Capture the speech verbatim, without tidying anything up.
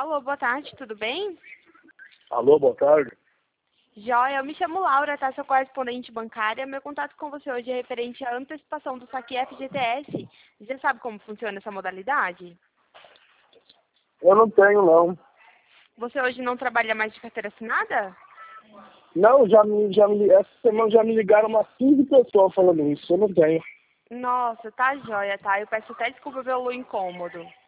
Alô, boa tarde, tudo bem? Alô, boa tarde. Joia, eu me chamo Laura, tá? Sou correspondente bancária. Meu contato com você hoje é referente à antecipação do saque F G T S. Você sabe como funciona essa modalidade? Eu não tenho, não. Você hoje não trabalha mais de carteira assinada? Não, já me, já me, essa semana já me ligaram umas quinze pessoas falando isso. Eu não tenho. Nossa, tá joia, tá? Eu peço até desculpa pelo incômodo.